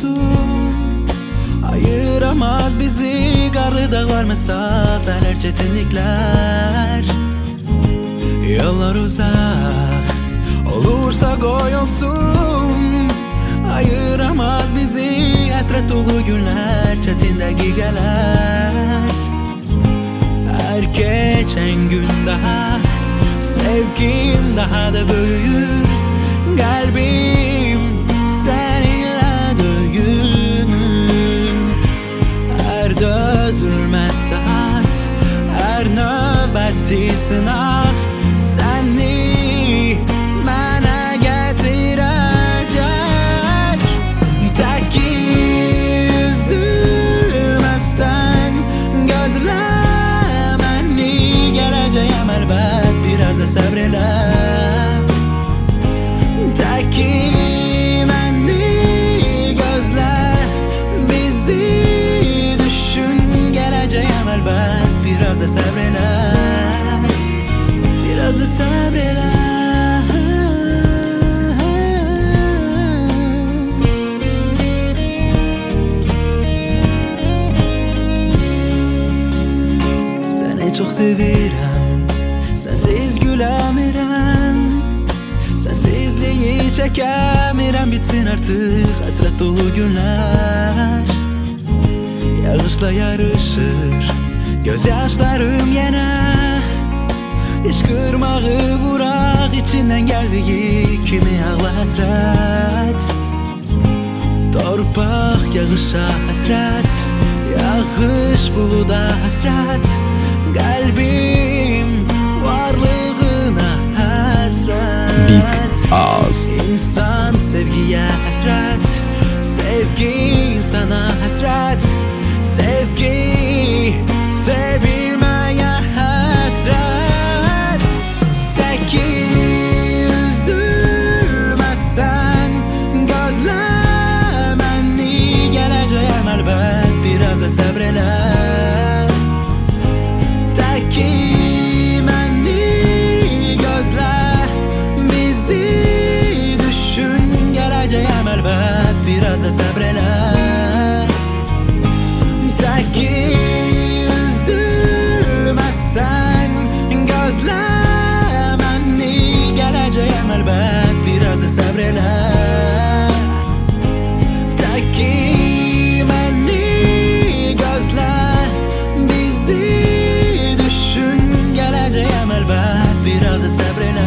olsun. Ayıramaz bizi karlı dağlar, mesafeler, çetinlikler. Yollar uzak olursa koy olsun. Ayıramaz bizi hasret dolu günler, çetin dakikalar. Her geçen gün daha sevgim daha da büyür. Kalbim seninle döyünür. Her dözülmez saat, her nöbetli sınav seni bana getirecek. Tek ki üzülmezsen gözlemeni, geleceğim elbet, biraz da sabreyle. Tek ki beni gözle, bizi düşün, geleceğim elbet, biraz da sabreyle. Biraz da sabreyle. Seni çok sevirəm, sensiz güləmirəm. Sensizliği çekemirəm, bitsin artık hasret dolu günler. Yağışla yarışır gözyaşlarım yine. Işkırmağı bırak, içinden geldiği kimi ağla hasret. Torpaq yağışa hasret, yağış buluda hasret. Kalbim varlığına hasret. Big Ağız. İnsan sevgiye hasret, sevgi sana hasret. Sevgi sevilmeye hasret. Tek ki üzülmezsen gözlemeni, geleceğim elbet, biraz da sabreyle. Tek ki beni gözle, bizi düşün, geleceğim elbet, biraz da sabreyle. Tek ki üzülmezsen gözlemeni, geleceğim elbet, biraz da sabreyle. Tek ki beni gözle, bizi düşün, geleceğim elbet, biraz da sabreyle.